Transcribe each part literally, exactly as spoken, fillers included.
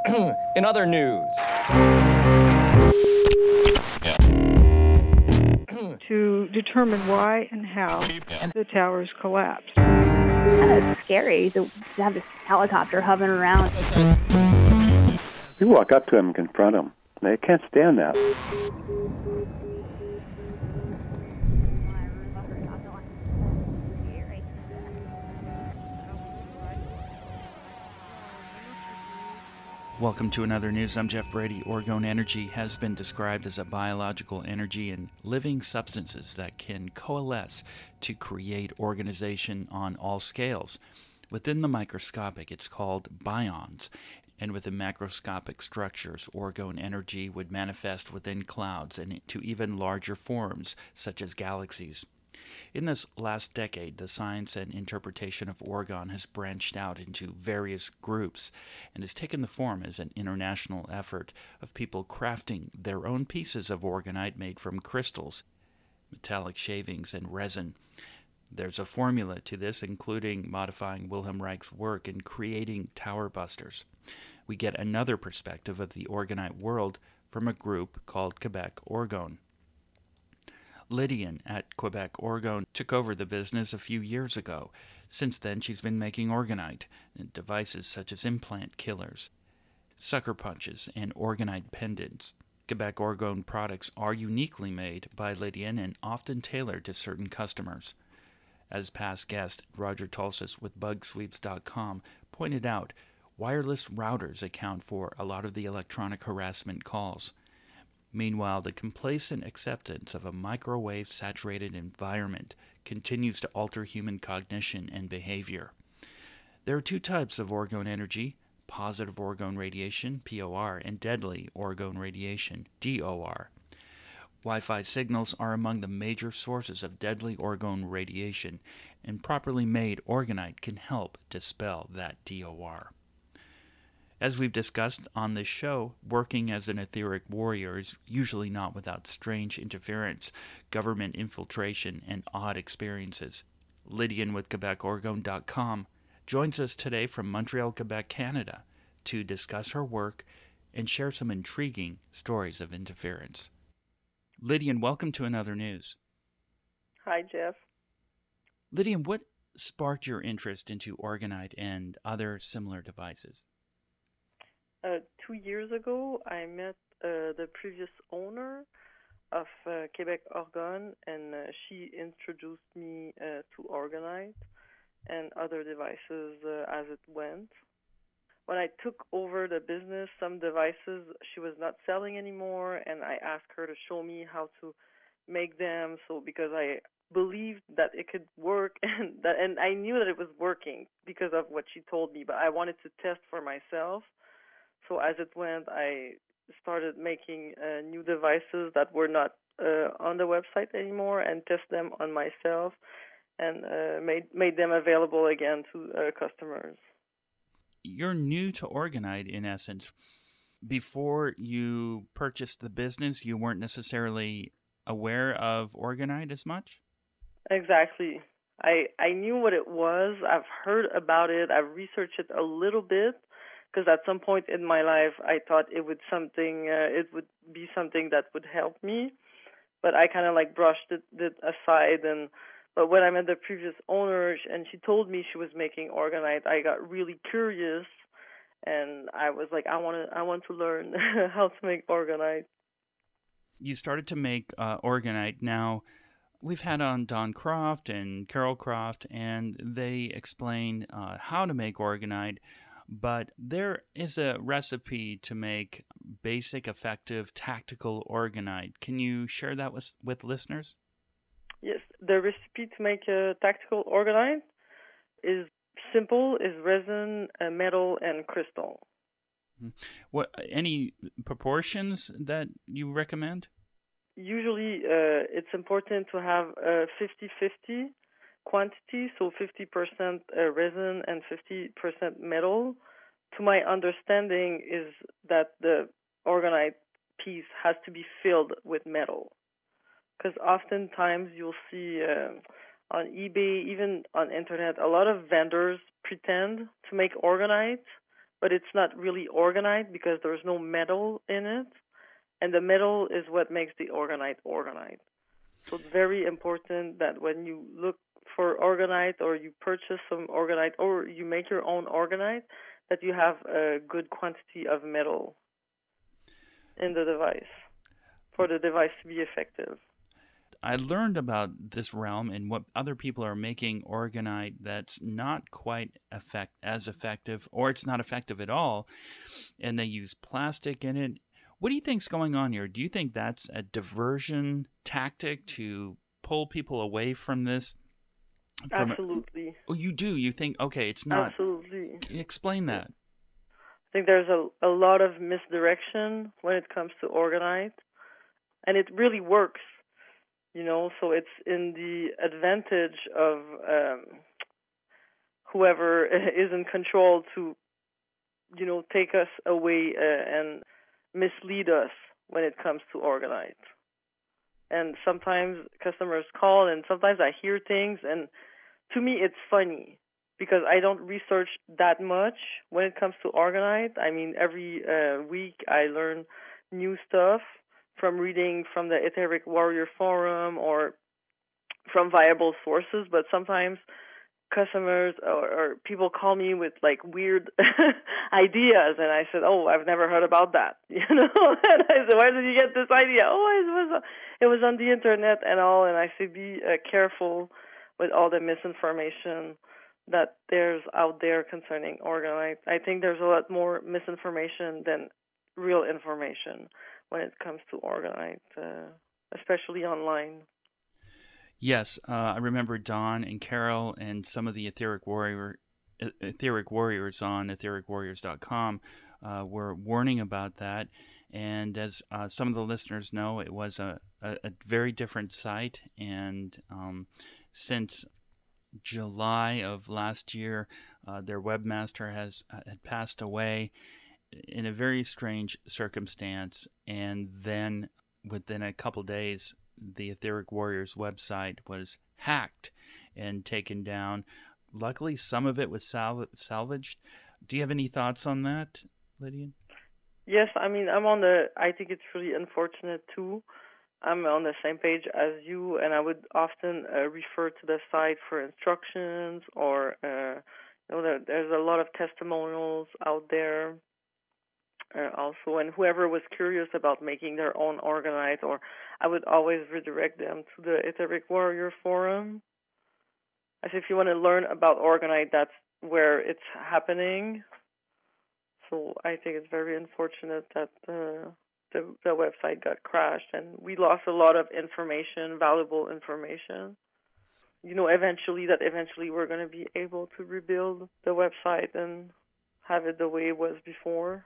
In other news, to determine why and how the towers collapsed. Kind of scary to have this helicopter hovering around. You walk up to them and confront them. They can't stand that. Welcome to Another News. I'm Jeff Brady. Orgone Energy has been described as a biological energy and living substances that can coalesce to create organization on all scales. Within the microscopic, it's called bions, and within macroscopic structures, orgone energy would manifest within clouds and to even larger forms, such as galaxies. In this last decade, the science and interpretation of orgone has branched out into various groups and has taken the form as an international effort of people crafting their own pieces of orgonite made from crystals, metallic shavings, and resin. There's a formula to this, including modifying Wilhelm Reich's work in creating tower busters. We get another perspective of the orgonite world from a group called Quebec Orgone. Lydian at Quebec Orgone took over the business a few years ago. Since then, she's been making orgonite, and devices such as implant killers, sucker punches, and orgonite pendants. Quebec Orgone products are uniquely made by Lydian and often tailored to certain customers. As past guest Roger Tulsis with Bug Sweeps dot com pointed out, wireless routers account for a lot of the electronic harassment calls. Meanwhile, the complacent acceptance of a microwave-saturated environment continues to alter human cognition and behavior. There are two types of orgone energy: positive orgone radiation, P O R, and deadly orgone radiation, D O R. Wi-Fi signals are among the major sources of deadly orgone radiation, and properly made orgonite can help dispel that D O R. As we've discussed on this show, working as an etheric warrior is usually not without strange interference, government infiltration, and odd experiences. Lydian with Quebec Orgone dot com joins us today from Montreal, Quebec, Canada, to discuss her work and share some intriguing stories of interference. Lydian, welcome to Another News. Hi, Jeff. Lydian, what sparked your interest into orgonite and other similar devices? Uh, two years ago, I met uh, the previous owner of uh, Quebec Orgone, and uh, she introduced me uh, to orgonite and other devices uh, as it went. When I took over the business, some devices she was not selling anymore, and I asked her to show me how to make them. So because I believed that it could work, and that, and I knew that it was working because of what she told me, but I wanted to test for myself. So as it went, I started making uh, new devices that were not uh, on the website anymore and test them on myself, and uh, made made them available again to uh, customers. You're new to orgonite, in essence. Before you purchased the business, you weren't necessarily aware of orgonite as much? Exactly. I, I knew what it was. I've heard about it. I've researched it a little bit, because at some point in my life, I thought it would something. Uh, it would be something that would help me, but I kind of like brushed it, it aside. And but when I met the previous owner, and she told me she was making orgonite, I got really curious, and I was like, I want to, I want to learn how to make orgonite. You started to make uh, orgonite. Now, we've had on Don Croft and Carol Croft, and they explain uh, how to make orgonite. But there is a recipe to make basic, effective, tactical orgonite. Can you share that with, with listeners? Yes, the recipe to make a tactical orgonite is simple, is resin, uh, metal, and crystal. What any proportions that you recommend? Usually, uh, it's important to have a fifty-fifty quantity, so fifty percent uh, resin and fifty percent metal. To my understanding is that the orgonite piece has to be filled with metal, because oftentimes you'll see uh, on eBay, even on internet, a lot of vendors pretend to make orgonite, but it's not really orgonite because there's no metal in it, and the metal is what makes the orgonite orgonite. So it's very important that when you look for orgonite or you purchase some orgonite or you make your own orgonite, that you have a good quantity of metal in the device for the device to be effective. I learned about this realm and what other people are making orgonite that's not quite effect as effective, or it's not effective at all, and they use plastic in it. What do you think's going on here? Do you think that's a diversion tactic to pull people away from this? From Absolutely. A, oh, you do? You think, okay, it's not. Absolutely. Explain that. I think there's a, a lot of misdirection when it comes to orgonite, and it really works. You know, so it's in the advantage of um, whoever is in control to, you know, take us away uh, and mislead us when it comes to orgonite. And sometimes customers call, and sometimes I hear things, and to me it's funny because I don't research that much when it comes to orgonite. I mean, every uh, week I learn new stuff from reading from the Etheric Warrior Forum or from viable sources, but sometimes customers or, or people call me with like weird ideas, and I said, "Oh, I've never heard about that." You know, and I said, "Where did you get this idea?" Oh, it was it was on the internet and all. And I say, be uh, careful with all the misinformation that there's out there concerning orgonite. I think there's a lot more misinformation than real information when it comes to orgonite, uh, especially online. Yes, uh, I remember Don and Carol and some of the Etheric Warrior, Etheric Warriors on etheric warriors dot com uh, were warning about that. And as uh, some of the listeners know, it was a, a, a very different site. And um, since July of last year, uh, their webmaster has uh, had passed away in a very strange circumstance. And then within a couple days, the Etheric Warriors website was hacked and taken down. Luckily, some of it was salv- salvaged. Do you have any thoughts on that, Lydia? Yes, I mean, I'm on the, I think it's really unfortunate too. I'm on the same page as you, and I would often uh, refer to the site for instructions or, uh, you know, there, there's a lot of testimonials out there. Uh, also, and whoever was curious about making their own orgonite, or I would always redirect them to the Etheric Warrior Forum. As if you want to learn about orgonite, that's where it's happening. So I think it's very unfortunate that uh, the the website got crashed, and we lost a lot of information, valuable information. You know, eventually that eventually we're going to be able to rebuild the website and have it the way it was before.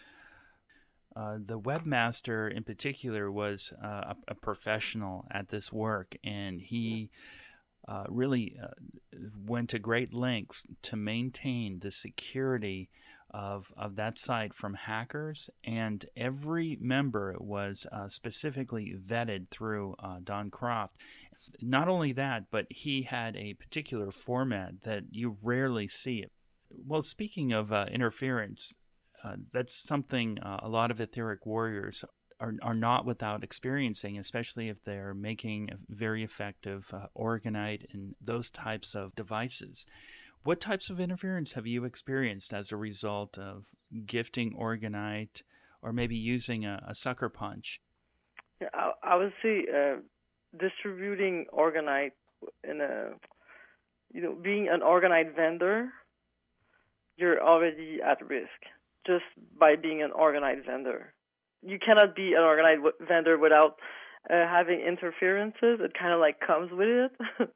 Uh, the webmaster in particular was uh, a, a professional at this work, and he uh, really uh, went to great lengths to maintain the security of of that site from hackers, and every member was uh, specifically vetted through uh, Don Croft. Not only that, but he had a particular format that you rarely see. Well, speaking of uh, interference, Uh, that's something uh, a lot of etheric warriors are, are not without experiencing, especially if they're making a very effective uh, orgonite and those types of devices. What types of interference have you experienced as a result of gifting orgonite or maybe using a, a sucker punch? Yeah, I, I would say uh, distributing orgonite in a, you know, being an orgonite vendor, you're already at risk. Just by being an orgonite vendor. You cannot be an orgonite w- vendor without uh, having interferences. It kind of like comes with it.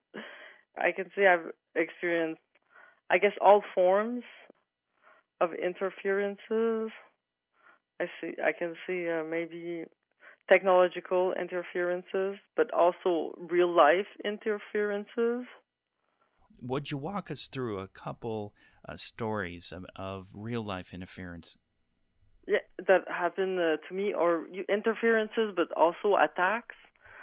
I can say I've experienced, I guess, all forms of interferences. I see. I can see uh, maybe technological interferences, but also real-life interferences. Would you walk us through a couple uh, stories of, of real-life interference? Yeah, that happened uh, to me, or interferences, but also attacks.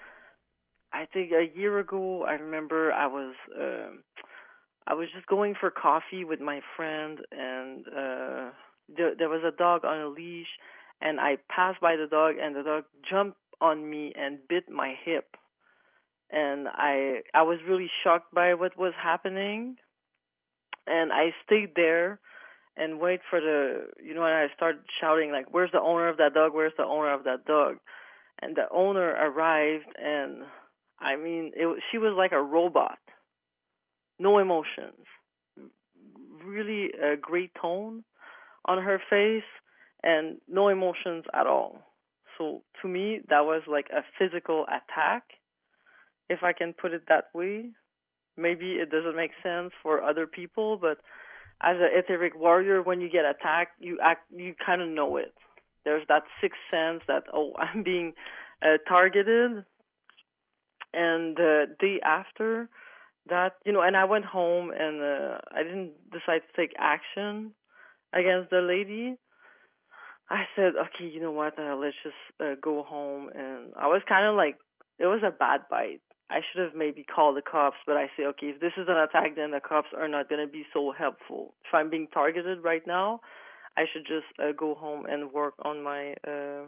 I think a year ago, I remember I was uh, I was just going for coffee with my friend, and uh, there, there was a dog on a leash, and I passed by the dog, and the dog jumped on me and bit my hip. And I I was really shocked by what was happening, and I stayed there and wait for the, you know, and I started shouting, like, where's the owner of that dog? Where's the owner of that dog? And the owner arrived, and I mean, it, she was like a robot. No emotions. Really a great tone on her face, and no emotions at all. So to me, that was like a physical attack, if I can put it that way. Maybe it doesn't make sense for other people, but as an etheric warrior, when you get attacked, you act, you kind of know it. There's that sixth sense that, oh, I'm being uh, targeted. And the day after that, you know, and I went home, and uh, I didn't decide to take action against the lady. I said, okay, you know what, uh, let's just uh, go home. And I was kind of like, it was a bad bite. I should have maybe called the cops, but I say, okay, if this is an attack, then the cops are not going to be so helpful. If I'm being targeted right now, I should just uh, go home and work on my uh,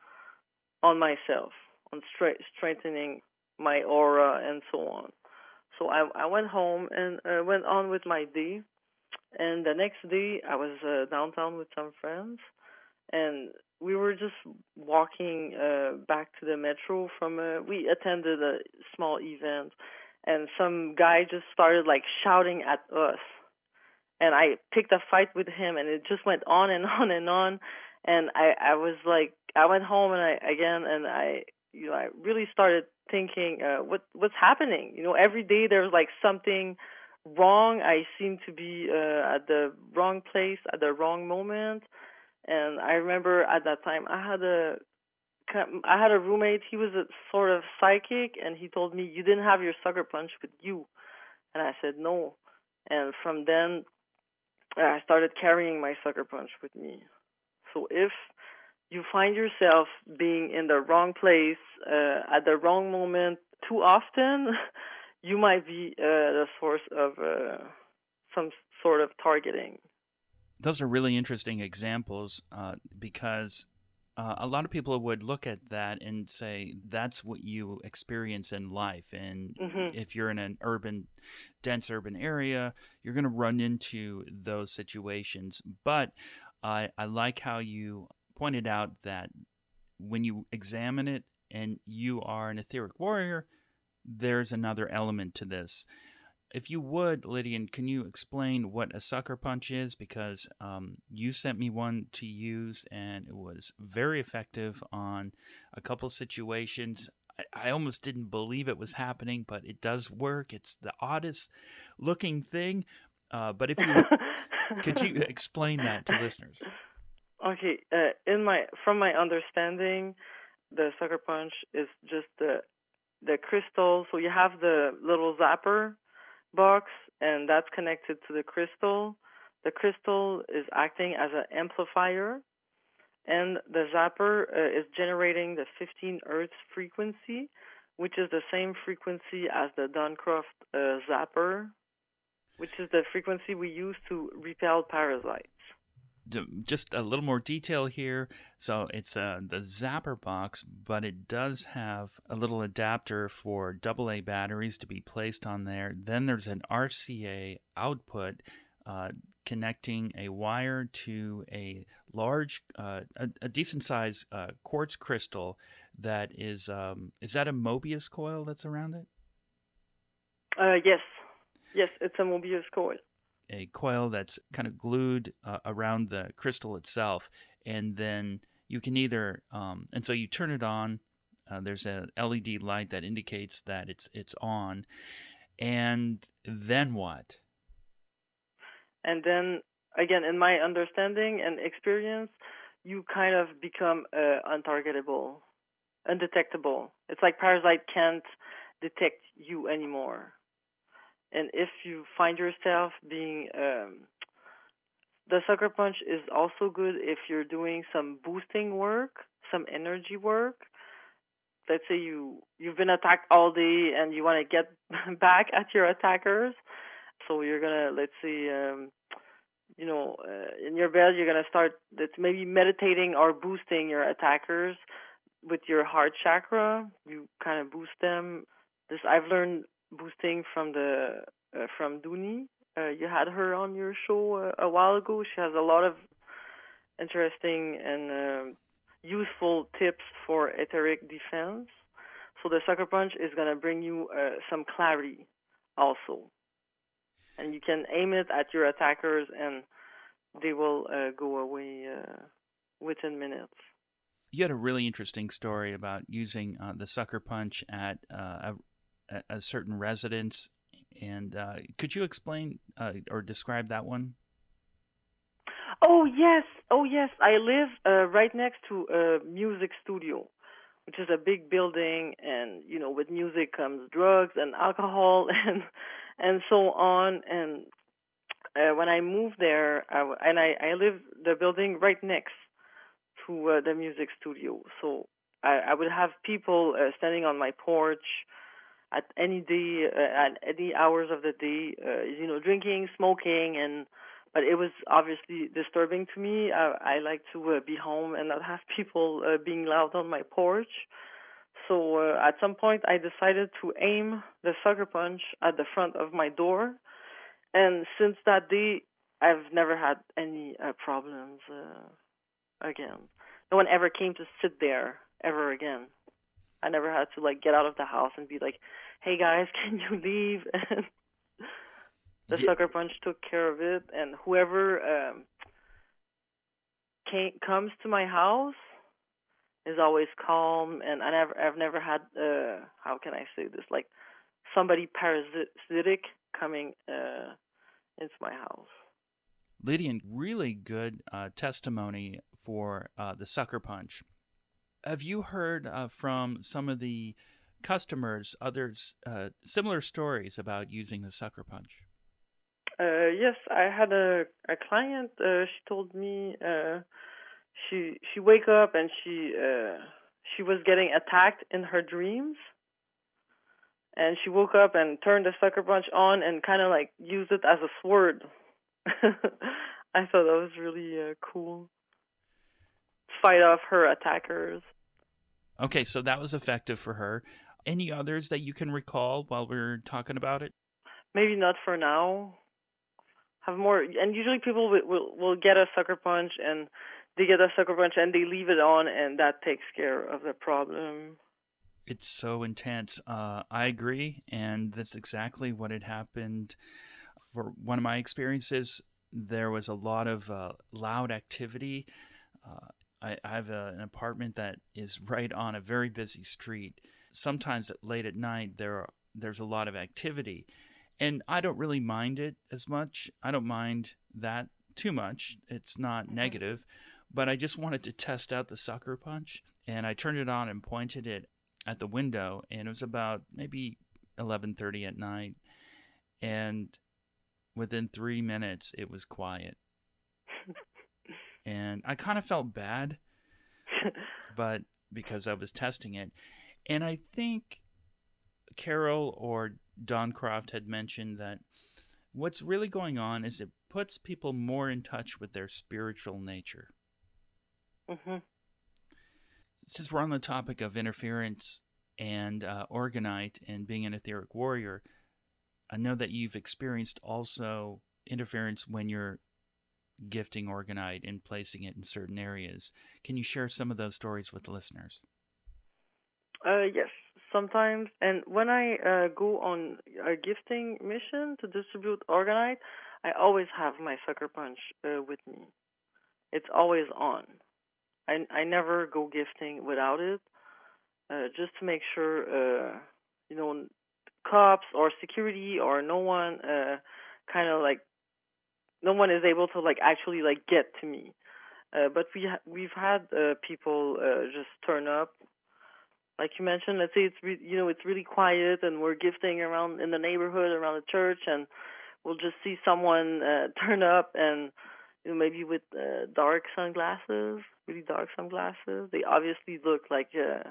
on myself, on stra- strengthening my aura and so on. So I I went home and uh, went on with my day. And the next day, I was uh, downtown with some friends, and we were just walking uh, back to the metro from a, we attended a small event, and some guy just started like shouting at us. And I picked a fight with him, and it just went on and on and on. And I, I was like, I went home and I, again, and I, you know, I really started thinking, uh, what, what's happening? You know, every day there's like something wrong. I seem to be uh, at the wrong place at the wrong moment. And I remember at that time I had a I had a roommate. He was a sort of psychic, and he told me, you didn't have your sucker punch with you. And I said no. And from then I started carrying my sucker punch with me. So if you find yourself being in the wrong place uh, at the wrong moment too often, you might be uh, the source of uh, some sort of targeting. Those are really interesting examples uh, because uh, a lot of people would look at that and say that's what you experience in life. And mm-hmm. if you're in an urban, dense urban area, you're going to run into those situations. But I, I like how you pointed out that when you examine it and you are an etheric warrior, there's another element to this. If you would, Lydian, can you explain what a sucker punch is? Because um, you sent me one to use, and it was very effective on a couple situations. I, I almost didn't believe it was happening, but it does work. It's the oddest looking thing. Uh, but if you could you explain that to listeners? Okay, uh, in my from my understanding, the sucker punch is just the the crystal. So you have the little zapper box, and that's connected to the crystal. The crystal is acting as an amplifier, and the zapper uh, is generating the fifteen hertz frequency, which is the same frequency as the Duncroft uh, zapper, which is the frequency we use to repel parasites. Just a little more detail here. So it's uh, the zapper box, but it does have a little adapter for double A batteries to be placed on there. Then there's an R C A output uh, connecting a wire to a large, uh, a, a decent-sized uh, quartz crystal that is, um, is that a Mobius coil that's around it? Uh, yes. Yes, it's a Mobius coil. A coil that's kind of glued uh, around the crystal itself, and then you can either um, and so you turn it on. Uh, there's a L E D light that indicates that it's it's on, and then what? And then again, in my understanding and experience, you kind of become uh, untargetable, undetectable. It's like parasite can't detect you anymore. And if you find yourself being, um, the sucker punch is also good if you're doing some boosting work, some energy work. Let's say you, you've been attacked all day and you want to get back at your attackers. So you're going to, let's say, um, you know, uh, in your bed, you're going to start that's maybe meditating or boosting your attackers with your heart chakra. You kind of boost them. This I've learned boosting from the uh, from Dooney. Uh, you had her on your show uh, a while ago. She has a lot of interesting and uh, useful tips for etheric defense. So the sucker punch is going to bring you uh, some clarity also. And you can aim it at your attackers and they will uh, go away uh, within minutes. You had a really interesting story about using uh, the sucker punch at uh, a, a certain residence. And uh, could you explain uh, or describe that one? Oh, yes. Oh, yes. I live uh, right next to a music studio, which is a big building. And, you know, with music comes drugs and alcohol and and so on. And uh, when I moved there, I, and I, I live the building right next to uh, the music studio. So I, I would have people uh, standing on my porch at any day, uh, at any hours of the day, uh, you know, drinking, smoking, and but it was obviously disturbing to me. I, I like to uh, be home and not have people uh, being loud on my porch. So uh, at some point, I decided to aim the sucker punch at the front of my door, and since that day, I've never had any uh, problems uh, again. No one ever came to sit there ever again. I never had to like get out of the house and be like, "Hey guys, can you leave?" And the Yeah. sucker punch took care of it. And whoever um, came, comes to my house is always calm. And I never, I've never had, uh, how can I say this, like somebody parasitic coming uh, into my house. Lydian, really good uh, testimony for uh, the sucker punch. Have you heard uh, from some of the customers others uh, similar stories about using the sucker punch? Uh, yes, I had a a client. Uh, she told me uh, she she wake up and she uh, she was getting attacked in her dreams, and she woke up and turned the sucker punch on and kind of like used it as a sword. I thought that was really uh, cool. Fight off her attackers. Okay, so that was effective for her. Any others that you can recall while we're talking about it? Maybe not for now. Have more, and usually people will, will will get a sucker punch and they get a sucker punch and they leave it on, and that takes care of the problem. It's so intense. Uh, I agree, and that's exactly what had happened. For one of my experiences, there was a lot of uh, loud activity. Uh, I, I have a, an apartment that is right on a very busy street. Sometimes at, late at night, there are, there's a lot of activity. And I don't really mind it as much. I don't mind that too much. It's not negative. But I just wanted to test out the sucker punch. And I turned it on and pointed it at the window. And it was about maybe eleven thirty at night. And within three minutes, it was quiet. And I kind of felt bad, but because I was testing it. And I think Carol or Don Croft had mentioned that what's really going on is it puts people more in touch with their spiritual nature. Mm-hmm. Since we're on the topic of interference and uh, orgonite and being an etheric warrior, I know that you've experienced also interference when you're gifting orgonite and placing it in certain areas. Can you share some of those stories with the listeners? Uh, yes, sometimes. And when I uh, go on a gifting mission to distribute orgonite, I always have my sucker punch uh, with me. It's always on. I, I never go gifting without it, uh, just to make sure, uh, you know, cops or security or no one uh, kind of like, no one is able to like actually like get to me. Uh, but we ha- we've had uh, people uh, just turn up. Like you mentioned, let's say it's re- you know it's really quiet and we're gifting around in the neighborhood, around the church, and we'll just see someone uh, turn up and you know maybe with uh, dark sunglasses, really dark sunglasses. They obviously look like uh,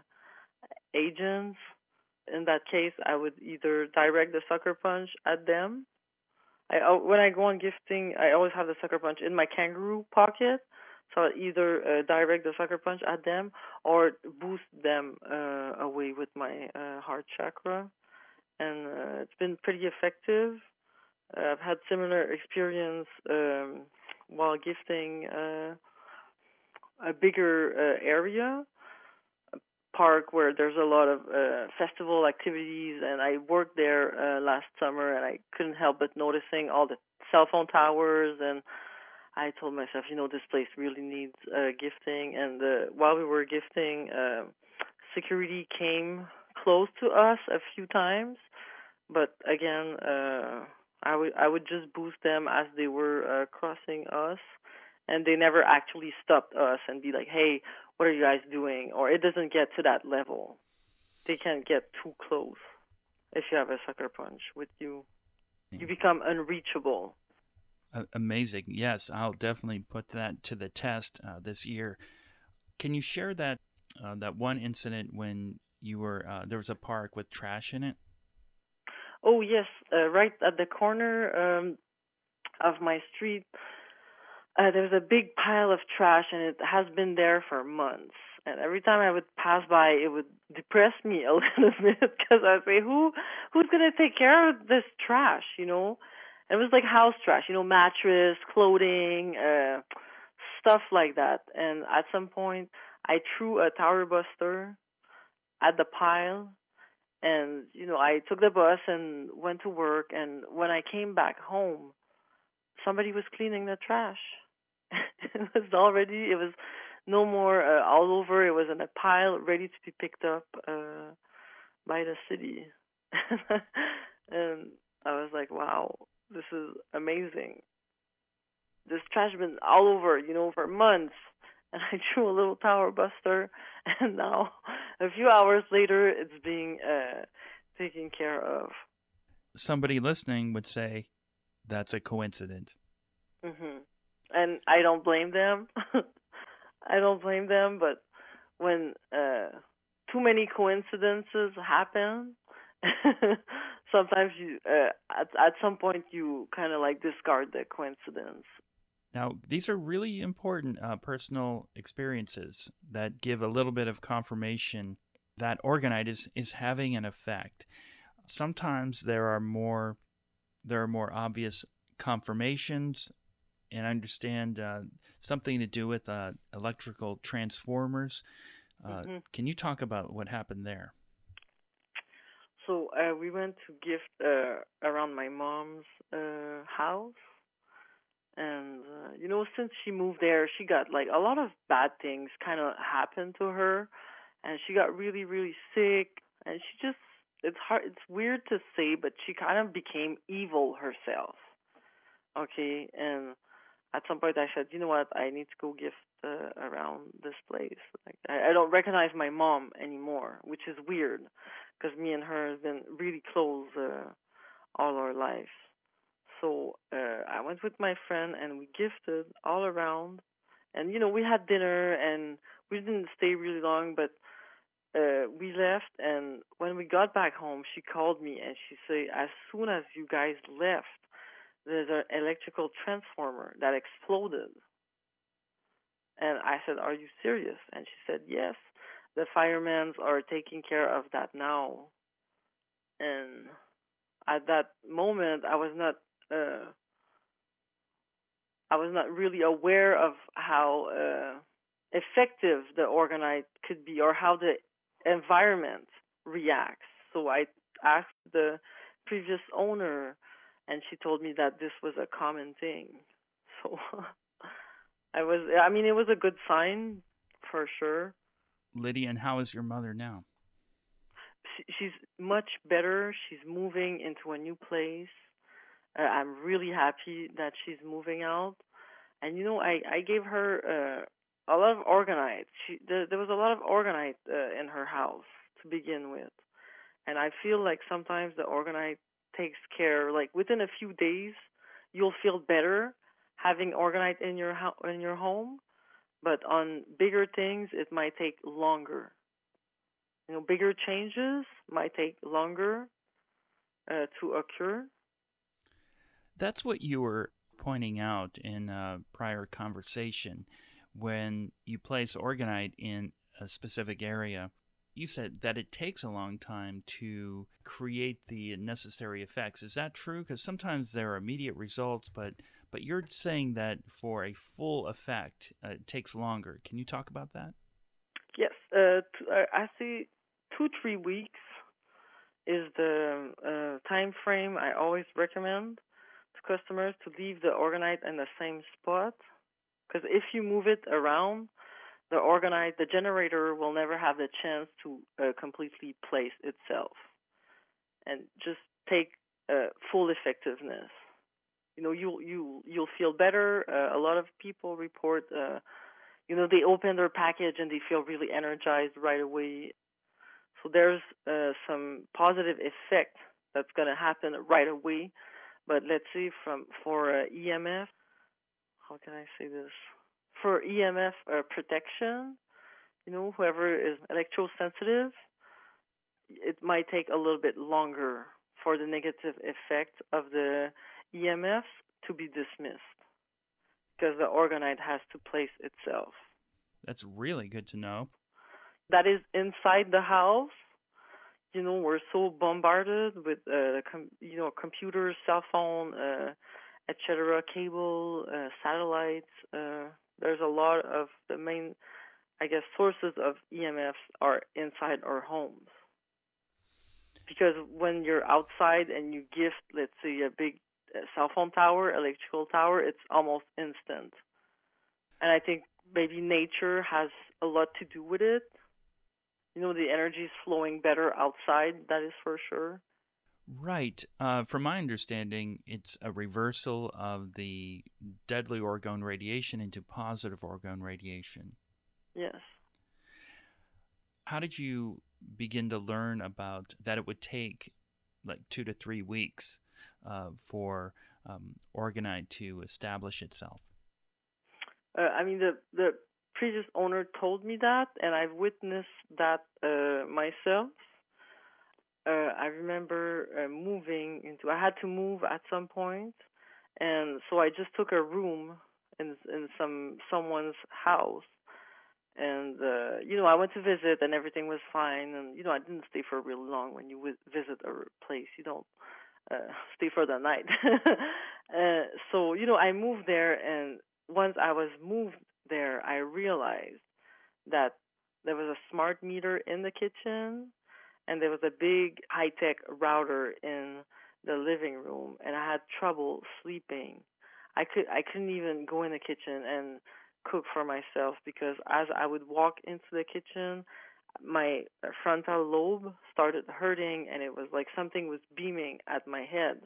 agents. In that case, I would either direct the sucker punch at them, I uh, when I go on gifting, I always have the sucker punch in my kangaroo pocket. So I either uh, direct the sucker punch at them or boost them uh, away with my uh, heart chakra, and uh, it's been pretty effective. Uh, I've had similar experience um, while gifting uh, a bigger uh, area, a park where there's a lot of uh, festival activities, and I worked there uh, last summer, and I couldn't help but noticing all the cell phone towers, and I told myself, you know, this place really needs uh, gifting, and uh, while we were gifting, uh, security came close to us a few times, but again, uh, I would I would just boost them as they were uh, crossing us, and they never actually stopped us and be like, hey, what are you guys doing? Or it doesn't get to that level. They can't get too close if you have a sucker punch with you. Yeah. You become unreachable. Uh, amazing. Yes, I'll definitely put that to the test uh, this year. Can you share that uh, that one incident when you were uh, there was a park with trash in it? Oh, yes, uh, right at the corner um, of my street, uh, there's a big pile of trash, and it has been there for months. And every time I would pass by, it would depress me a little bit because I'd say, who, who's going to take care of this trash, you know? And it was like house trash, you know, mattress, clothing, uh, stuff like that. And at some point, I threw a tower buster at the pile. And, you know, I took the bus and went to work. And when I came back home, somebody was cleaning the trash. It was already, it was no more uh, all over. It was in a pile ready to be picked up uh, by the city. And I was like, wow, this is amazing. This trash has been all over, you know, for months. And I threw a little tower buster, and now, a few hours later, it's being uh, taken care of. Somebody listening would say that's a coincidence. Mm-hmm. And I don't blame them. I don't blame them, but when uh, too many coincidences happen, sometimes you, uh, at, at some point, you kind of like discard the coincidence. Now, these are really important uh, personal experiences that give a little bit of confirmation that Orgonite is, is having an effect. Sometimes there are more there are more obvious confirmations, and I understand uh, something to do with uh, electrical transformers. Uh, mm-hmm. Can you talk about what happened there? So uh, we went to gift uh, around my mom's uh, house. And, uh, you know, since she moved there, she got, like, a lot of bad things kind of happened to her. And she got really, really sick. And she just, it's hard, it's weird to say, but she kind of became evil herself. Okay? And at some point I said, you know what, I need to go gift uh, around this place. Like, I, I don't recognize my mom anymore, which is weird. Because me and her have been really close uh, all our lives. So uh, I went with my friend, and we gifted all around. And, you know, we had dinner, and we didn't stay really long, but uh, we left. And when we got back home, she called me, and she said, as soon as you guys left, there's an electrical transformer that exploded. And I said, are you serious? And she said, yes, the firemen are taking care of that now. And at that moment, I was not Uh, I was not really aware of how uh, effective the Orgonite could be or how the environment reacts. So I asked the previous owner, and she told me that this was a common thing. So I was, I mean, it was a good sign for sure. Lydia, and how is your mother now? She, she's much better. She's moving into a new place. Uh, I'm really happy that she's moving out. And, you know, I, I gave her uh, a lot of Orgonite. She, there, there was a lot of Orgonite uh, in her house to begin with. And I feel like sometimes the Orgonite takes care, like within a few days, you'll feel better having Orgonite in your, ho- in your home. But on bigger things, it might take longer. You know, bigger changes might take longer uh, to occur. That's what you were pointing out in a prior conversation. When you place orgonite in a specific area, you said that it takes a long time to create the necessary effects. Is that true? Because sometimes there are immediate results, but but you're saying that for a full effect, uh, it takes longer. Can you talk about that? Yes, uh, t- uh, I say two, three weeks is the uh, time frame I always recommend to customers to leave the orgonite in the same spot. Because if you move it around, the orgonite, the generator will never have the chance to uh, completely place itself and just take uh, full effectiveness. You know, you you you'll feel better. Uh, a lot of people report, uh, you know, they open their package and they feel really energized right away. So there's uh, some positive effect that's going to happen right away. But let's see, from for uh, E M F, how can I say this? For E M F uh, protection, you know, whoever is electrosensitive, it might take a little bit longer for the negative effect of the E M Fs to be dismissed because the orgonite has to place itself. That's really good to know. That is inside the house. You know, we're so bombarded with, uh, com- you know, computers, cell phone, uh, et cetera, cable, uh, satellites. Uh, there's a lot of the main, I guess, sources of E M Fs are inside our homes. Because when you're outside and you gift, let's say, a big uh, cell phone tower, electrical tower, it's almost instant. And I think maybe nature has a lot to do with it. You know, the energy is flowing better outside, that is for sure. Right. Uh, from my understanding, it's a reversal of the deadly orgone radiation into positive orgone radiation. Yes. How did you begin to learn about that it would take like two to three weeks uh, for um, orgonite to establish itself? Uh, I mean, the the previous owner told me that, and I've witnessed that uh, myself. Uh, I remember uh, moving into. I had to move at some point, and so I just took a room in in some someone's house, and uh, you know, I went to visit, and everything was fine. And you know, I didn't stay for really long. When you w- visit a place, you don't uh, stay for the night. uh, so you know, I moved there, and once I was moved there, I realized that there was a smart meter in the kitchen, and there was a big high-tech router in the living room, and I had trouble sleeping. I could I couldn't even go in the kitchen and cook for myself because as I would walk into the kitchen, my frontal lobe started hurting, and it was like something was beaming at my head.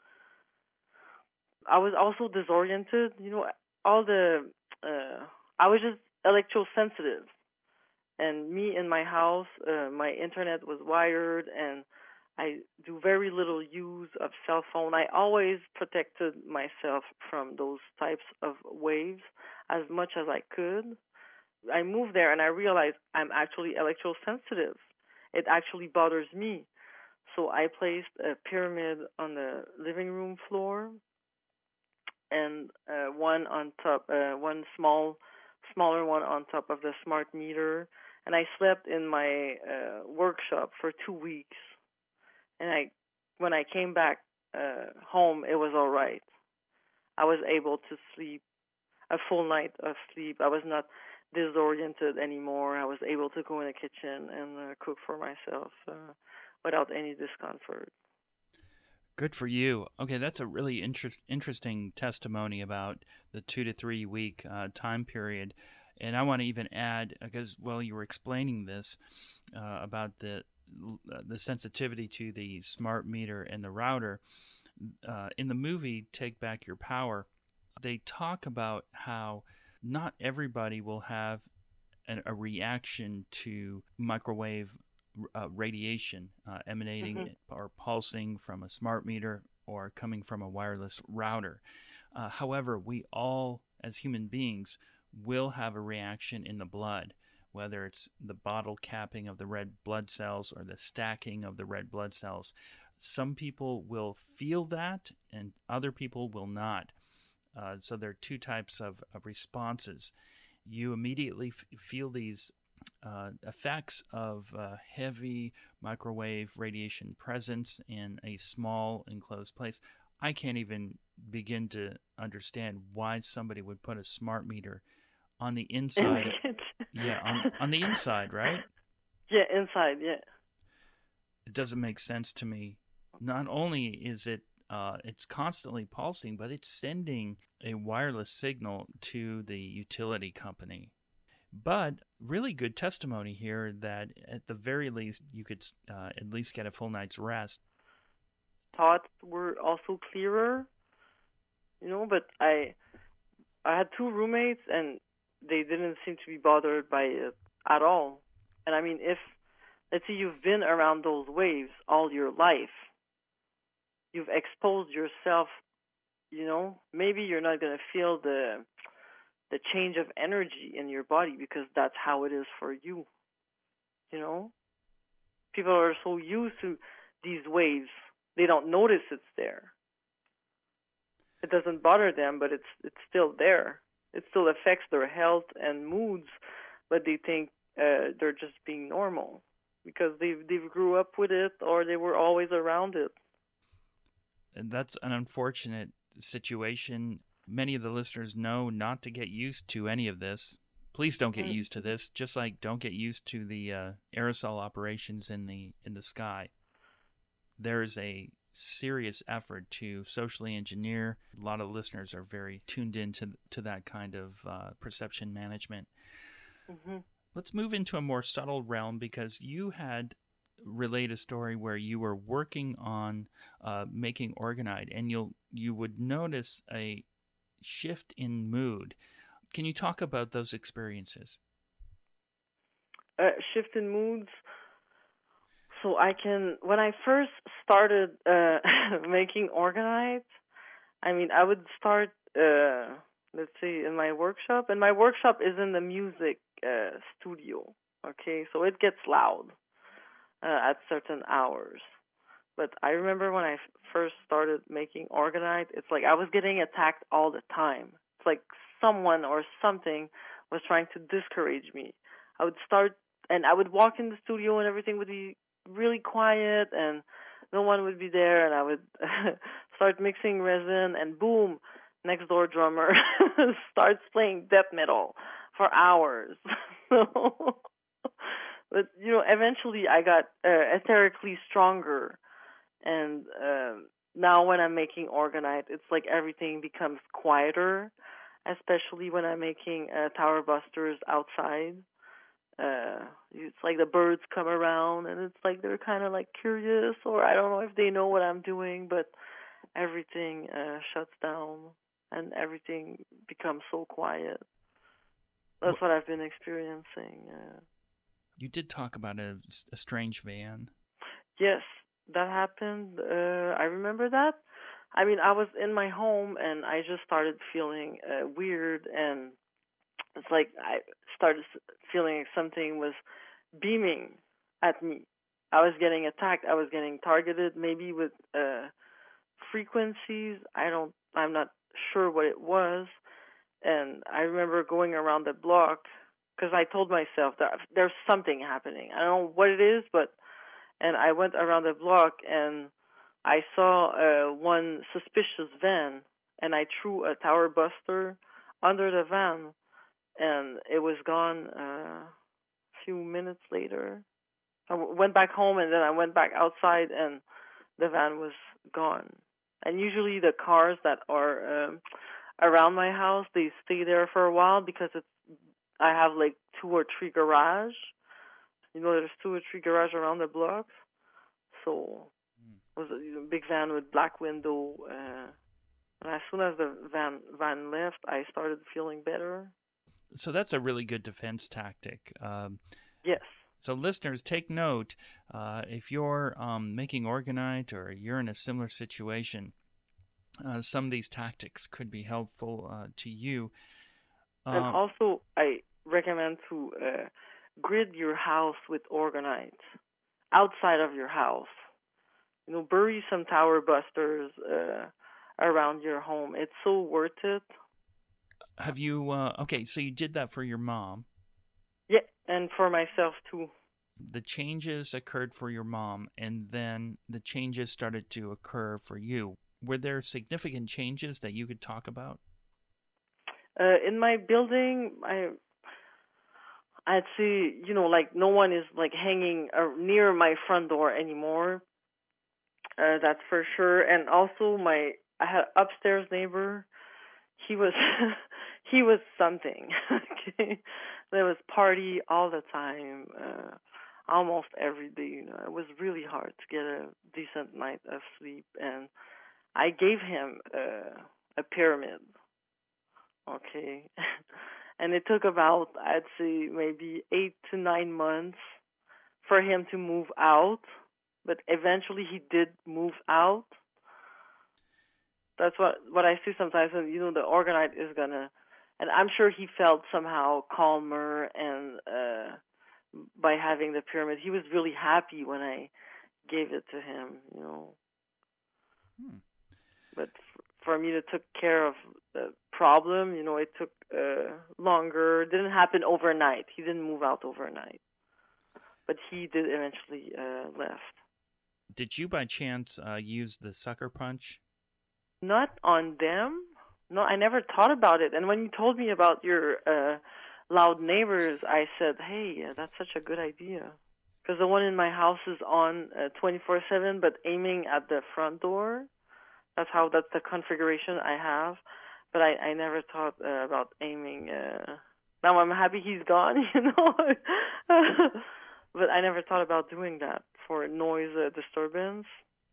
I was also disoriented. You know, all the uh, I was just electrosensitive. And me in my house, uh, my internet was wired, and I do very little use of cell phone. I always protected myself from those types of waves as much as I could. I moved there, and I realized I'm actually electrosensitive. It actually bothers me. So I placed a pyramid on the living room floor, and uh, one on top, uh, one small, smaller one on top of the smart meter. And I slept in my uh, workshop for two weeks. And I, when I came back uh, home, it was all right. I was able to sleep a full night of sleep. I was not disoriented anymore. I was able to go in the kitchen and uh, cook for myself uh, without any discomfort. Good for you. Okay, that's a really inter- interesting testimony about the two to three week uh, time period. And I want to even add, because while you were explaining this uh, about the the sensitivity to the smart meter and the router, uh, in the movie Take Back Your Power, they talk about how not everybody will have an, a reaction to microwave uh, radiation uh, emanating mm-hmm. or pulsing from a smart meter or coming from a wireless router. Uh, however, we all, as human beings, will have a reaction in the blood, whether it's the bottle capping of the red blood cells or the stacking of the red blood cells. Some people will feel that, and other people will not. Uh, so there are two types of, of responses. You immediately f- feel these uh, effects of uh, heavy microwave radiation presence in a small enclosed place. I can't even begin to understand why somebody would put a smart meter on the inside. yeah, on on the inside, right? Yeah, inside, yeah. It doesn't make sense to me. Not only is it uh, it's constantly pulsing, but it's sending a wireless signal to the utility company. But really good testimony here that at the very least you could uh, at least get a full night's rest. Thoughts were also clearer, you know, but I I had two roommates and they didn't seem to be bothered by it at all. And I mean, if, let's say you've been around those waves all your life, you've exposed yourself, you know, maybe you're not going to feel the the change of energy in your body because that's how it is for you, you know? People are so used to these waves, they don't notice it's there. It doesn't bother them, but it's it's still there. It still affects their health and moods, but they think uh, they're just being normal because they've, they've grew up with it or they were always around it. And that's an unfortunate situation. Many of the listeners know not to get used to any of this. Please don't get mm-hmm. used to this, just like don't get used to the uh, aerosol operations in the in the sky. There is a serious effort to socially engineer. A lot of listeners are very tuned into to that kind of uh, perception management. Mm-hmm. Let's move into a more subtle realm because you had relayed a story where you were working on uh, making orgonite, and you'll you would notice a shift in mood. Can you talk about those experiences? Uh, shift in moods. So I can, when I first started uh, making orgonite, I mean, I would start, uh, let's say, in my workshop. And my workshop is in the music uh, studio, okay? So it gets loud uh, at certain hours. But I remember when I f- first started making orgonite, it's like I was getting attacked all the time. It's like someone or something was trying to discourage me. I would start, and I would walk in the studio and everything would be really quiet and no one would be there, and I would start mixing resin, and boom, next door drummer starts playing death metal for hours. But, you know, eventually I got uh, etherically stronger, and uh, now when I'm making orgonite, it's like everything becomes quieter, especially when I'm making uh, tower busters outside. Uh, it's like the birds come around, and it's like they're kind of like curious, or I don't know if they know what I'm doing, but everything uh, shuts down, and everything becomes so quiet. That's what I've been experiencing. Uh, you did talk about a, a strange van. Yes, that happened. Uh, I remember that. I mean, I was in my home, and I just started feeling uh, weird, and it's like I started feeling like something was beaming at me. I was getting attacked. I was getting targeted, maybe with uh, frequencies. I don't. I'm not sure what it was. And I remember going around the block because I told myself that there's something happening. I don't know what it is, but and I went around the block and I saw uh, one suspicious van, and I threw a tower buster under the van. And it was gone uh, a few minutes later. I w- went back home, and then I went back outside, and the van was gone. And usually the cars that are um, around my house, they stay there for a while because it's I have like two or three garage. You know, there's two or three garage around the block. So it was a big van with black window. Uh, and as soon as the van van left, I started feeling better. So that's a really good defense tactic. Um, yes. So listeners, take note. Uh, if you're um, making orgonite or you're in a similar situation, uh, some of these tactics could be helpful uh, to you. Um, and also, I recommend to uh, grid your house with orgonite outside of your house. you know, bury some tower busters uh, around your home. It's so worth it. Have you, uh, okay, so you did that for your mom. Yeah, and for myself too. The changes occurred for your mom, and then the changes started to occur for you. Were there significant changes that you could talk about? Uh, in my building, I, I'd say, you know, like no one is like hanging uh, near my front door anymore. Uh, that's for sure. And also, my I had upstairs neighbor. He was he was something. Okay, there was party all the time, uh, almost every day. You know, it was really hard to get a decent night of sleep. And I gave him uh, a pyramid. Okay, and it took about, I'd say, maybe eight to nine months for him to move out. But eventually, he did move out. That's what what I see sometimes. And you know, the orgonite is gonna, and I'm sure he felt somehow calmer, and uh, by having the pyramid, he was really happy when I gave it to him. You know, Hmm. but f- for me to take care of the problem, you know, it took uh, longer. It didn't happen overnight. He didn't move out overnight, but he did eventually uh, left. Did you by chance uh, use the sucker punch? Not on them. No, I never thought about it. And when you told me about your uh, loud neighbors, I said, hey, yeah, that's such a good idea. Because the one in my house is on uh, twenty-four seven, but aiming at the front door. That's how, that's the configuration I have. But I, I never thought uh, about aiming. Uh... Now I'm happy he's gone, you know. But I never thought about doing that for noise uh, disturbance.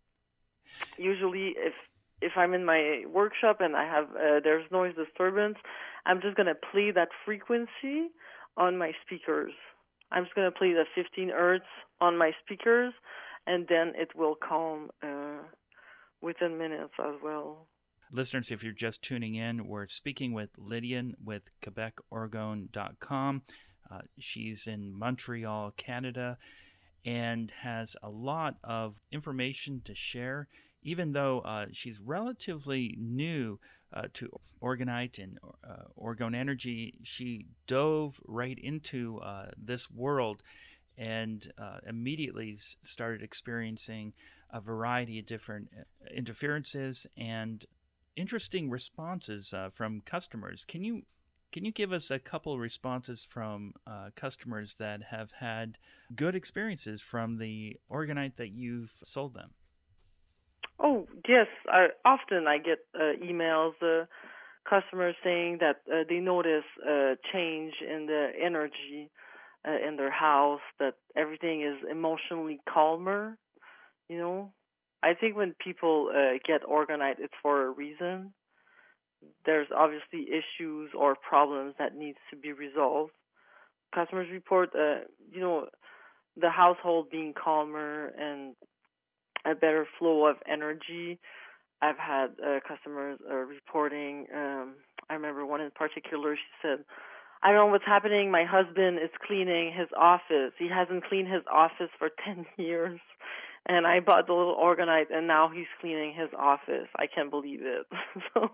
Usually, if if I'm in my workshop and I have uh, there's noise disturbance, I'm just gonna play that frequency on my speakers. I'm just gonna play the fifteen hertz on my speakers, and then it will calm uh, within minutes as well. Listeners, if you're just tuning in, we're speaking with Lydian with Quebec Orgone dot com. Uh, she's in Montreal, Canada, and has a lot of information to share. Even though uh, she's relatively new uh, to orgonite and uh, orgone energy, she dove right into uh, this world and uh, immediately started experiencing a variety of different interferences and interesting responses uh, from customers. Can you can you give us a couple responses from uh, customers that have had good experiences from the orgonite that you've sold them? Oh, yes. I, often I get uh, emails, uh, customers saying that uh, they notice a change in the energy uh, in their house, that everything is emotionally calmer, you know. I think when people uh, get orgonite, it's for a reason. There's obviously issues or problems that needs to be resolved. Customers report, uh, you know, the household being calmer and a better flow of energy. I've had uh, customers uh, reporting. Um, I remember one in particular. She said, "I don't know what's happening. My husband is cleaning his office. He hasn't cleaned his office for ten years, and I bought the little orgonite, and now he's cleaning his office. I can't believe it." So,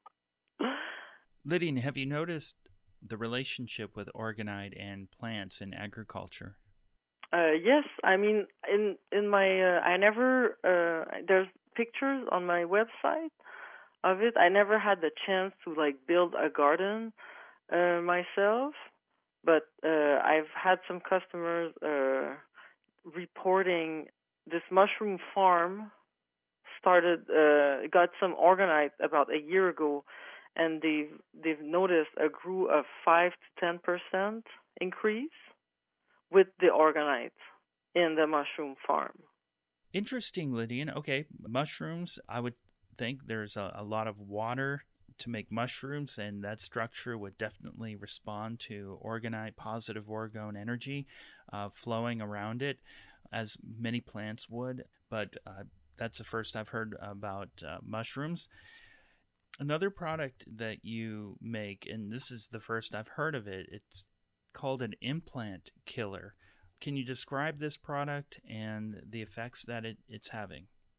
Lydian, have you noticed the relationship with orgonite and plants in agriculture? Uh, yes, I mean, in in my, uh, I never, uh, there's pictures on my website of it. I never had the chance to like build a garden uh, myself, but uh, I've had some customers uh, reporting this mushroom farm started, uh, got some orgonite about a year ago, and they've they've noticed a grew of five to ten percent increase with the orgonite in the mushroom farm. Interesting, Lydian. Okay, mushrooms, I would think there's a, a lot of water to make mushrooms, and that structure would definitely respond to orgonite, positive orgone energy uh, flowing around it, as many plants would. But uh, that's the first I've heard about uh, mushrooms. Another product that you make, and this is the first I've heard of it, it's called an implant killer. Can you describe this product and the effects that it, it's having?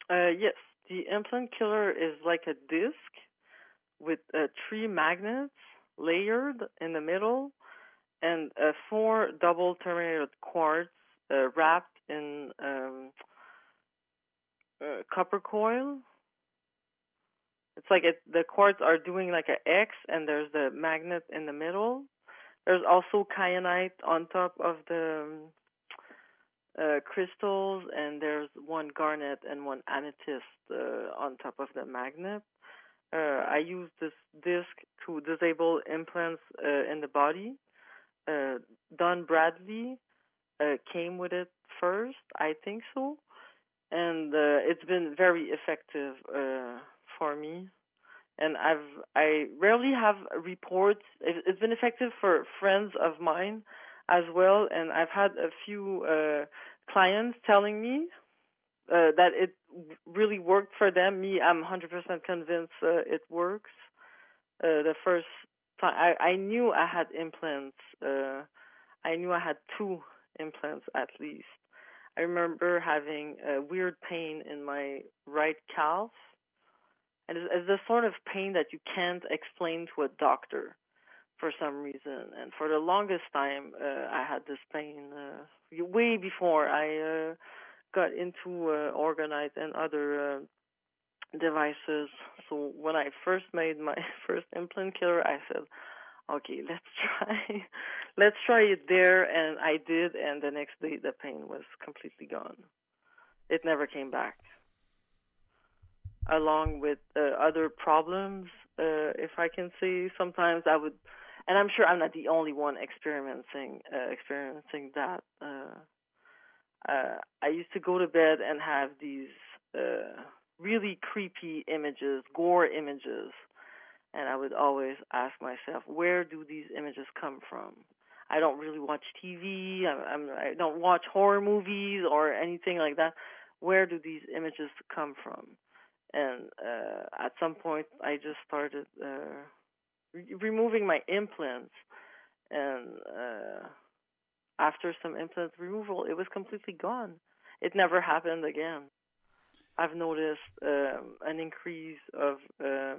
Uh, yes, the implant killer is like a disc with uh, three magnets layered in the middle and uh, four double terminated quartz uh, wrapped in um, uh, copper coil. It's like it, the quartz are doing like an X, and there's the magnet in the middle. There's also kyanite on top of the um, uh, crystals, and there's one garnet and one amethyst uh, on top of the magnet. Uh, I use this disc to disable implants uh, in the body. Uh, Don Bradley uh, came with it first, I think so, and uh, it's been very effective uh, for me. And I've I rarely have reports. It's been effective for friends of mine as well, and I've had a few uh, clients telling me uh, that it really worked for them. Me, I'm one hundred percent convinced uh, it works. Uh, the first time I, I knew I had implants. Uh, I knew I had two implants at least. I remember having a weird pain in my right calf. And it's, it's the sort of pain that you can't explain to a doctor for some reason. And for the longest time, uh, I had this pain uh, way before I uh, got into uh, Orgonite and other uh, devices. So when I first made my first implant killer, I said, okay, let's try. let's try it there. And I did, and the next day the pain was completely gone. It never came back. Along with uh, other problems, uh, if I can say, sometimes I would, and I'm sure I'm not the only one experiencing uh, experiencing that. Uh, uh, I used to go to bed and have these uh, really creepy images, gore images, and I would always ask myself, where do these images come from? I don't really watch T V. I, I'm, I don't watch horror movies or anything like that. Where do these images come from? And uh, at some point, I just started uh, re- removing my implants. And uh, after some implant removal, it was completely gone. It never happened again. I've noticed um, an increase of uh,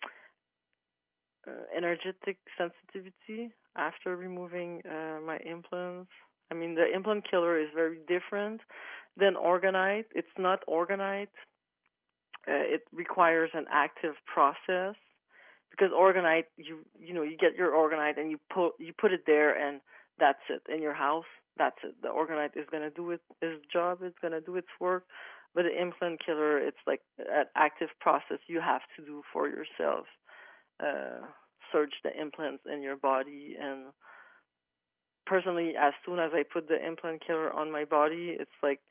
uh, energetic sensitivity after removing uh, my implants. I mean, the implant killer is very different than Orgonite. It's not Orgonite. Uh, it requires an active process because Orgonite, you you know, you get your Orgonite and you put you put it there and that's it in your house. That's it. The Orgonite is going to do it, its job. It's going to do its work. But the implant killer, it's like an active process you have to do for yourself. Uh, search the implants in your body, and personally, as soon as I put the implant killer on my body, it's like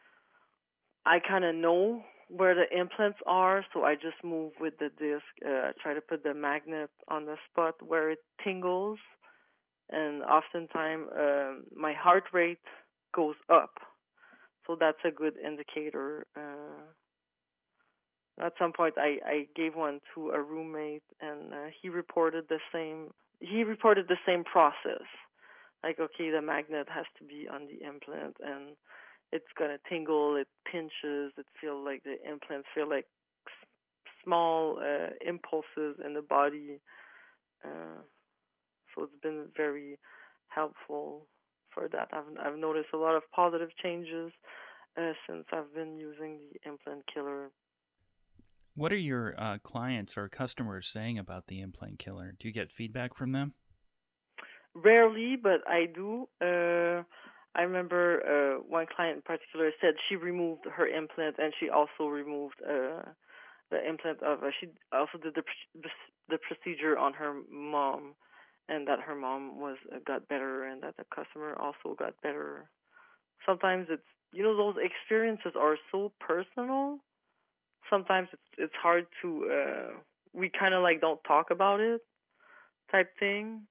I kind of know where the implants are, so I just move with the disc. Uh, I try to put the magnet on the spot where it tingles, and oftentimes um, my heart rate goes up. So that's a good indicator. Uh, at some point, I, I gave one to a roommate, and uh, he reported the same. He reported the same process. Like, okay, the magnet has to be on the implant, and it's gonna tingle. It pinches. It feels like the implants feel like s- small uh, impulses in the body. Uh, so it's been very helpful for that. I've I've noticed a lot of positive changes uh, since I've been using the implant killer. What are your uh, clients or customers saying about the implant killer? Do you get feedback from them? Rarely, but I do. Uh, I remember uh, one client in particular said she removed her implant, and she also removed uh, the implant of. Uh, she also did the the procedure on her mom, and that her mom was uh, got better, and that the customer also got better. Sometimes it's you know those experiences are so personal. Sometimes it's it's hard to uh, we kind of like don't talk about it, type thing.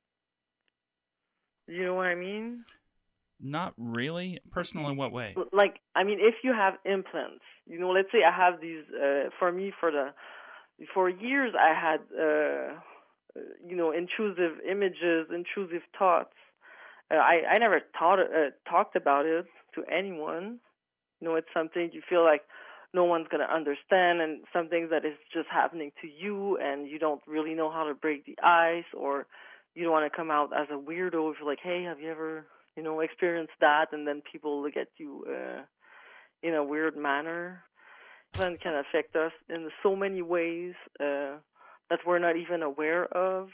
You know what I mean? Not really. Personal in what way? Like, I mean, if you have implants, you know, let's say I have these, uh, for me, for the, for years I had, uh, you know, intrusive images, intrusive thoughts. Uh, I, I never taught, uh, talked about it to anyone. You know, it's something you feel like no one's going to understand, and some things that is just happening to you, and you don't really know how to break the ice, or you don't want to come out as a weirdo if you're like, hey, have you ever, you know, experienced that? And then people look at you uh, in a weird manner. It can affect us in so many ways uh, that we're not even aware of.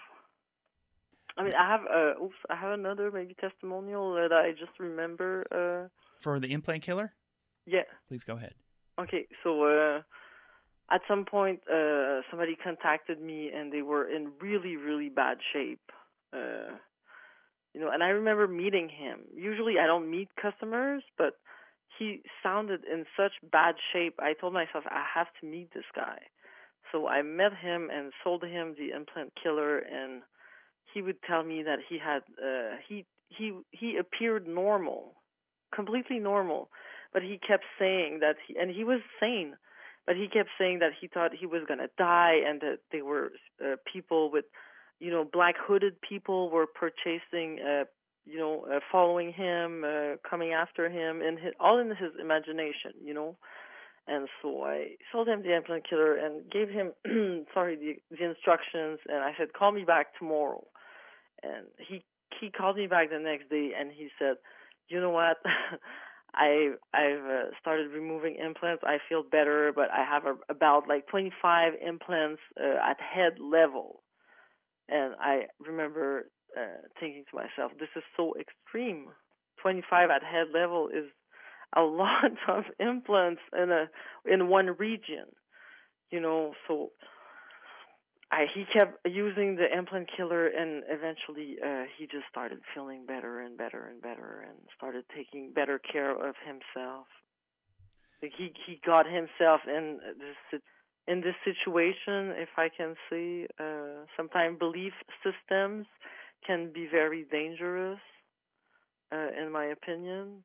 I mean, I have uh, oops, I have another maybe testimonial that I just remember. Uh, For the implant killer? Yeah. Please go ahead. Okay, so uh, at some point, uh, somebody contacted me, and they were in really, really bad shape. Uh, you know, and I remember meeting him. Usually, I don't meet customers, but he sounded in such bad shape. I told myself I have to meet this guy. So I met him and sold him the implant killer, and he would tell me that he had uh, he he he appeared normal, completely normal, but he kept saying that he and he was sane, but he kept saying that he thought he was gonna die, and that they were uh, people with, you know, black hooded people were purchasing, uh, you know, uh, following him, uh, coming after him, and his, all in his imagination, you know. And so I sold him the implant killer and gave him, sorry, the, the instructions, and I said, call me back tomorrow. And he he called me back the next day, and he said, you know what, I, I've uh, started removing implants. I feel better, but I have a, about like twenty-five implants uh, at head level. And I remember uh, thinking to myself, this is so extreme. twenty-five at head level is a lot of implants in a in one region, you know. So I he kept using the implant killer, and eventually uh, he just started feeling better and better and better, and started taking better care of himself. Like he he got himself in this in this situation, if I can say. Uh, sometimes belief systems can be very dangerous, uh, in my opinion.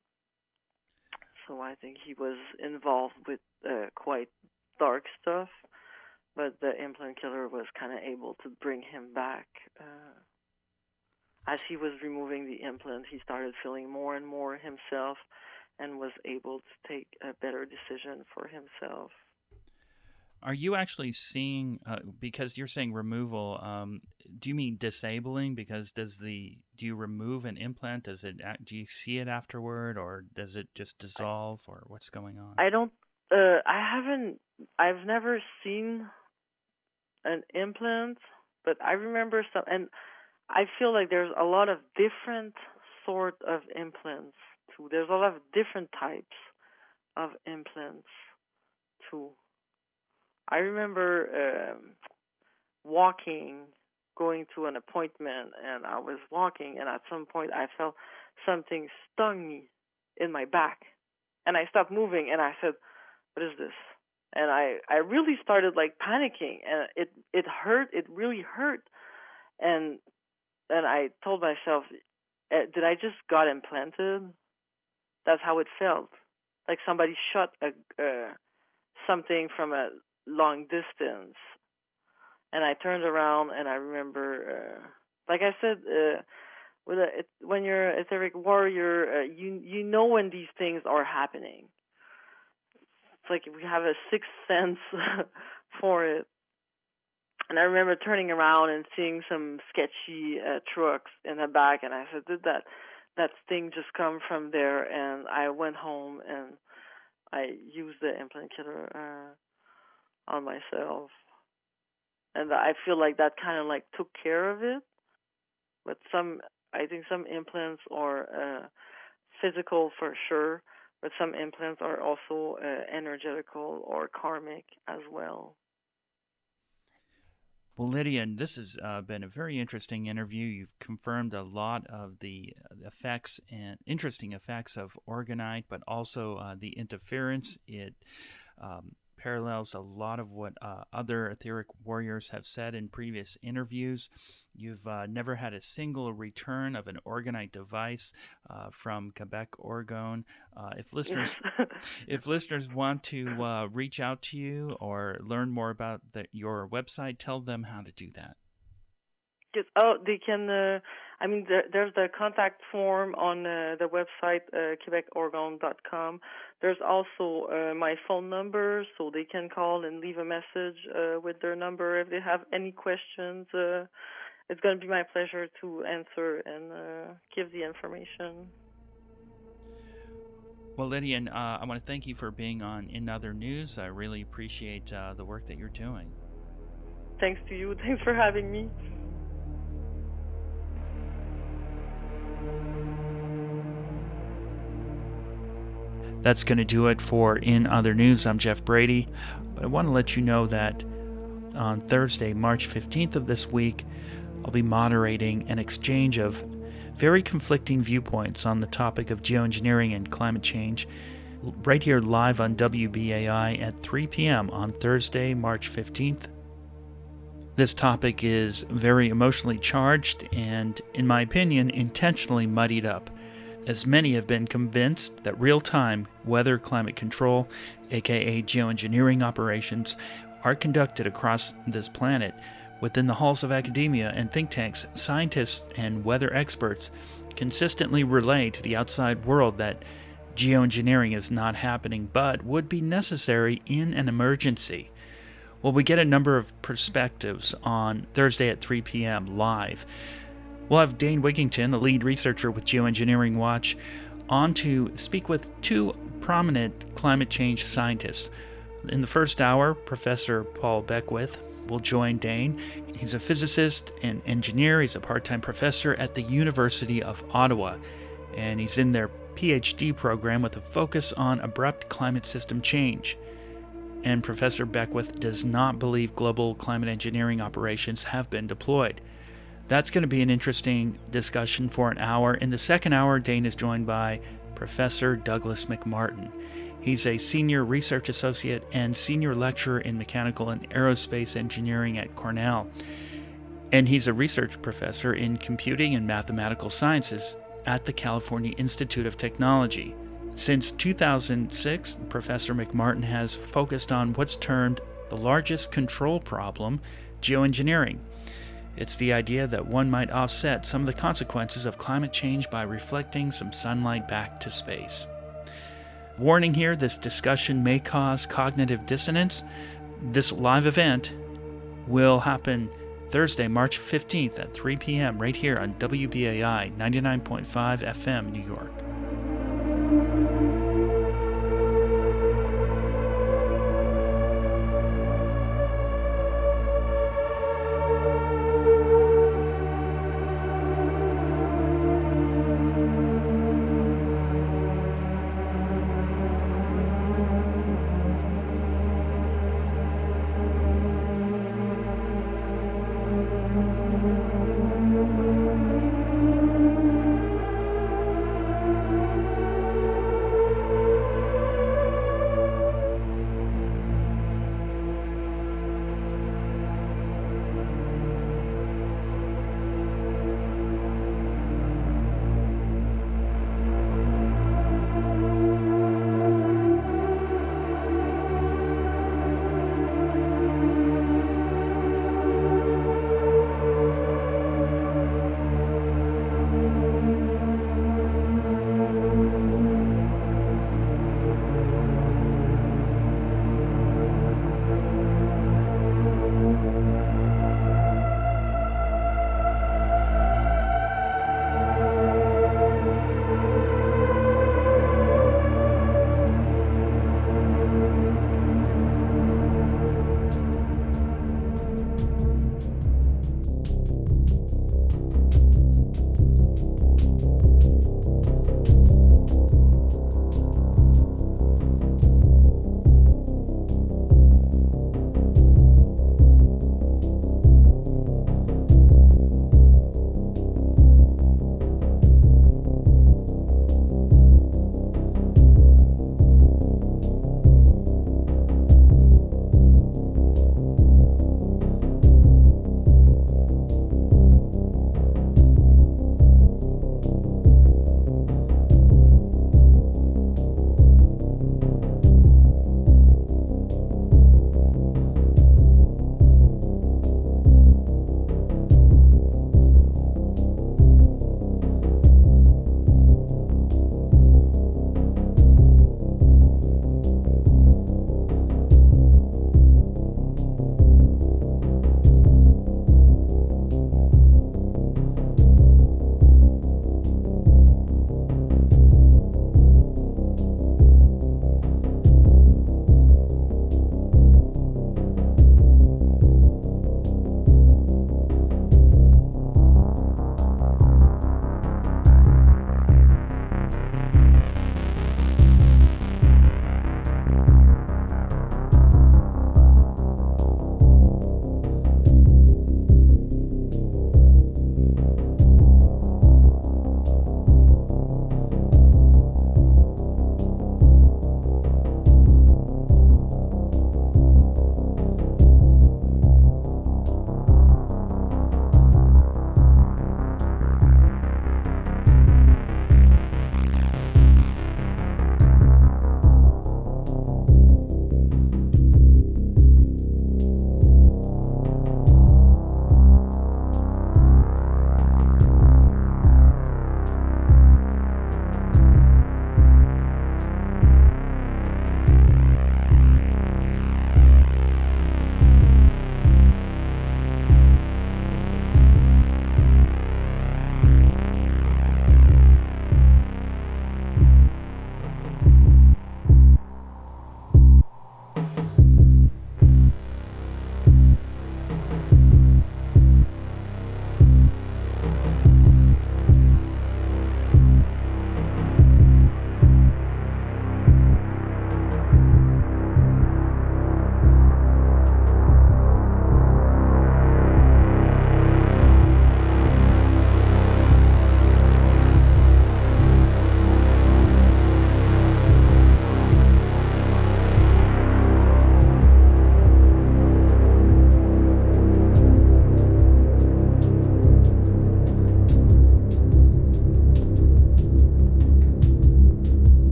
So I think he was involved with uh, quite dark stuff, but the implant killer was kind of able to bring him back. Uh, as he was removing the implant, he started feeling more and more himself, and was able to take a better decision for himself. Are you actually seeing, uh, because you're saying removal, um, do you mean disabling? Because does the, do you remove an implant? Does it, do you see it afterward, or does it just dissolve, or what's going on? I don't, uh, I haven't, I've never seen an implant, but I remember some, and I feel like there's a lot of different sort of implants too. There's a lot of different types of implants too. I remember um, walking, going to an appointment, and I was walking, and at some point I felt something stung me in my back, and I stopped moving, and I said, "What is this?" And I, I really started like panicking, and it it hurt. It really hurt, and and I told myself, "Did I just got implanted?" That's how it felt, like somebody shot a uh, something from a long distance. And I turned around, and I remember, uh, like I said, uh, with a, it, when you're an etheric warrior, uh, you you know when these things are happening. It's like we have a sixth sense for it. And I remember turning around and seeing some sketchy uh, trucks in the back, and I said, "Did that that thing just come from there?" And I went home, and I used the implant killer Uh, on myself, and I feel like that kind of like took care of it. But some, I think some implants are uh, physical for sure, but some implants are also uh, energetical or karmic as well. Well, Lydia, this has uh, been a very interesting interview. You've confirmed a lot of the effects and interesting effects of orgonite, but also uh, the interference. It um, parallels a lot of what uh, other etheric warriors have said in previous interviews. You've uh, never had a single return of an orgonite device uh, from Quebec Orgone. Uh, if listeners, if listeners want to uh, reach out to you or learn more about the, your website, tell them how to do that. Yes, oh, they can. Uh, I mean, there, there's the contact form on uh, the website uh, quebec orgon dot com. There's also uh, my phone number, so they can call and leave a message uh, with their number if they have any questions. Uh, it's going to be my pleasure to answer and uh, give the information. Well, Lydian, uh, I want to thank you for being on In Other News. I really appreciate uh, the work that you're doing. Thanks to you. Thanks for having me. That's going to do it for In Other News. I'm Jeff Brady, but I want to let you know that on Thursday, March fifteenth of this week, I'll be moderating an exchange of very conflicting viewpoints on the topic of geoengineering and climate change right here live on W B A I at three p.m. on Thursday, March fifteenth. This topic is very emotionally charged and, in my opinion, intentionally muddied up, as many have been convinced that real-time weather climate control, aka geoengineering operations, are conducted across this planet. Within the halls of academia and think tanks, scientists and weather experts consistently relay to the outside world that geoengineering is not happening, but would be necessary in an emergency. Well, we get a number of perspectives on Thursday at three p.m. live. We'll have Dane Wigington, the lead researcher with Geoengineering Watch, on to speak with two prominent climate change scientists. In the first hour, Professor Paul Beckwith will join Dane. He's a physicist and engineer. He's a part-time professor at the University of Ottawa, and he's in their P H D program with a focus on abrupt climate system change. And Professor Beckwith does not believe global climate engineering operations have been deployed. That's going to be an interesting discussion for an hour. In the second hour, Dane is joined by Professor Douglas McMartin. He's a senior research associate and senior lecturer in mechanical and aerospace engineering at Cornell. And he's a research professor in computing and mathematical sciences at the California Institute of Technology. Since two thousand six, Professor McMartin has focused on what's termed the largest control problem, geoengineering. It's the idea that one might offset some of the consequences of climate change by reflecting some sunlight back to space. Warning here, this discussion may cause cognitive dissonance. This live event will happen Thursday, March fifteenth at three p.m. right here on W B A I ninety-nine point five F M, New York.